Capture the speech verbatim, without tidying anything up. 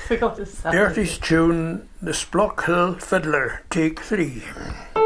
forgot to say. Dirty's tune, The Splock Hill Fiddler, take three.